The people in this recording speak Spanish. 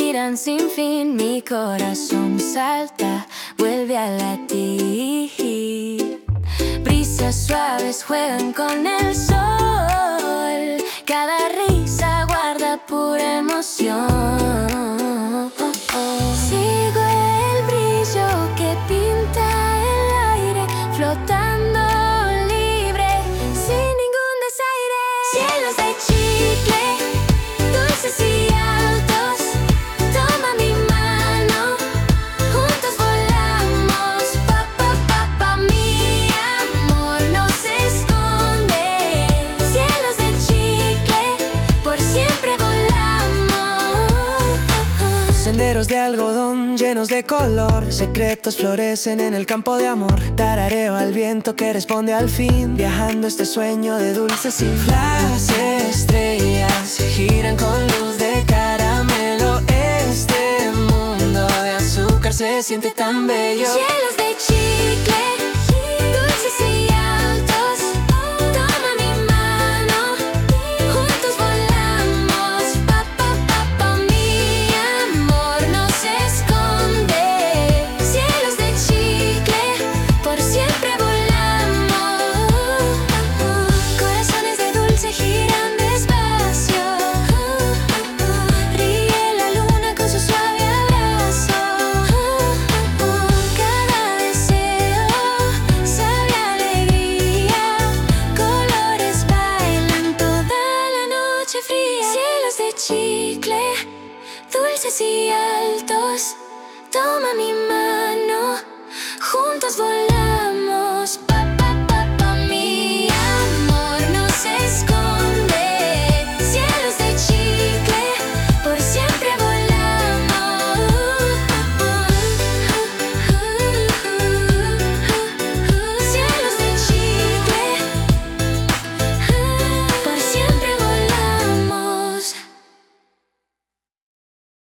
giran sin fin, mi corazón salta, vuelve a latir. Brisas suaves juegan con el sol, cada risa guarda pura emoción. Sigo el brillo que pinta el aire, flotando libre, sin ningún desaire. Cielos de chicle, dulces y altos, toma mi mano, juntos volamos. Pa, pa, pa, pa, mi amor no se esconde. Cielos de chicle, por siempre volamos. Senderos de algodón llenos de color, secretos florecen en el campo de amor. Tarareo al viento que responde al fin, viajando este sueño de dulces y las estrellas giran con luz de caramelo. Este mundo de azúcar se siente tan bello. Cielos de chicle, dulces y altos, toma mi mano, juntos volamos. Pa, pa, pa, pa, mi amor no se esconde. Cielos de chicle, por siempre volamos. Corazones de dulce giran despacio, ríe la luna con su suave abrazo. Cada deseo sabe alegría, colores bailan toda la noche fría. Cielos de chicle, dulces y altos, toma mi mano.